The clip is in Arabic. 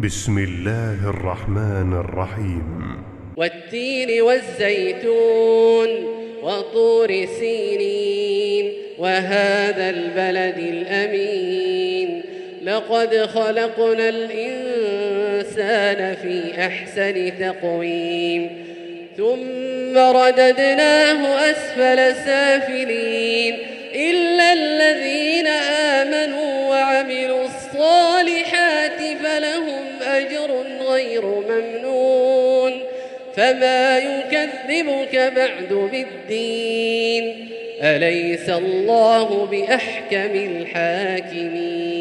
بسم الله الرحمن الرحيم. والتين والزيتون وطور سينين وهذا البلد الأمين لقد خلقنا الإنسان في أحسن تقويم ثم رددناه أسفل سافلين إلا الذين آمنوا وعملوا الصالحات فلهم أجر غير ممنون فما يكذبك بعد بالدين أليس الله بأحكم الحاكمين.